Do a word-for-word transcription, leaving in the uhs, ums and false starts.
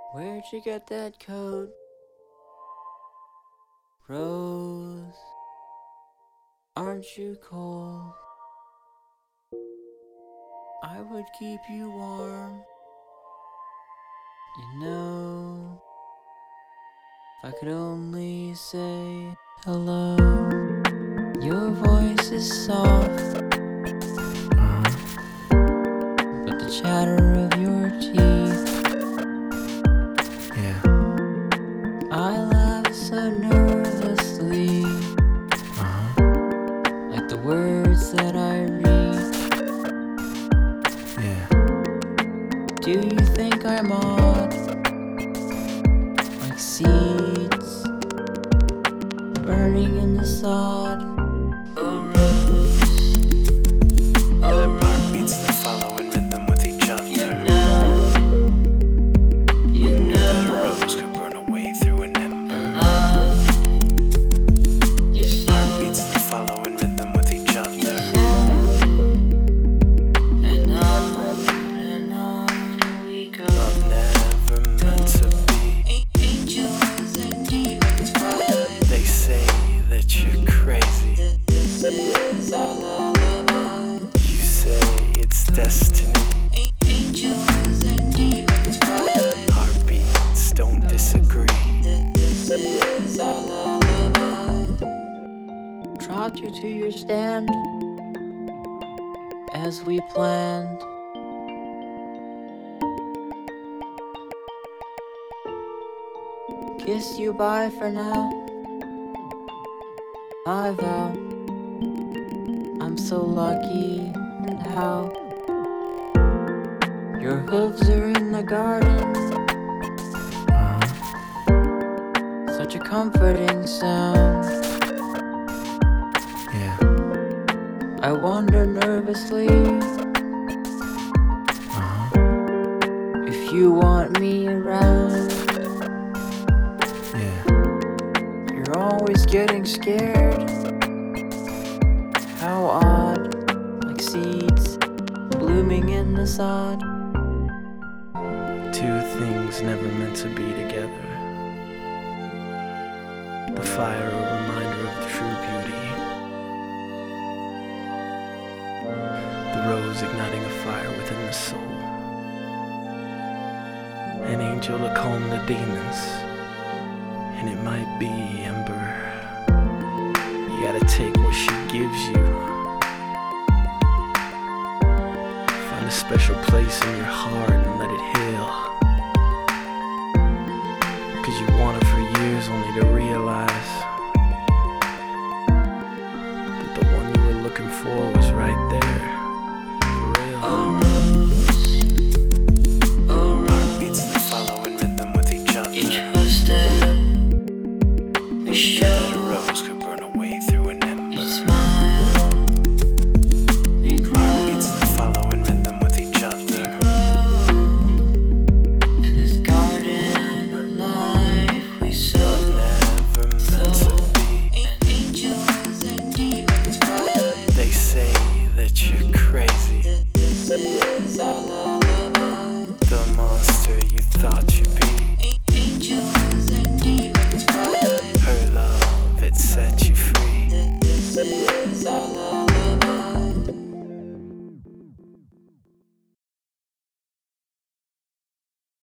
Where'd you get that coat, Rose? Aren't you cold? I would keep you warm, you know, if I could only say hello. Your voice is soft, but the chatter of your teeth, Yeah. I laugh so nervously, Uh-huh. like the words that I read. Yeah. Do you think I'm odd, like seeds burning in the sod? Oh, Rose, oh, Heart beats that follow in rhythm with each other. you know, you A know, rose could burn away through an ember. love, you're so, Beats that follow in rhythm with each other. and on and on we go. Love never meant to be. Angels and demons fight. They say that you're crazy. This is our lullaby. You say it's destiny. Angels and demons fight. Heartbeats don't disagree. This is our lullaby. Trot you to your stand as we planned. Kiss you bye for now. I vow I'm so lucky, and how your hooves are in the garden. Uh-huh. Such a comforting sound. Yeah. I wonder nervously Uh-huh. if you want me around. Yeah. You're always getting scared. How odd, like seeds blooming in the sod. Two things never meant to be together. The fire, a reminder of true beauty. The rose igniting a fire within the soul. An angel to calm the demons. And it might be Ember. You gotta take what she gives you. Find a special place in your heart and let it heal.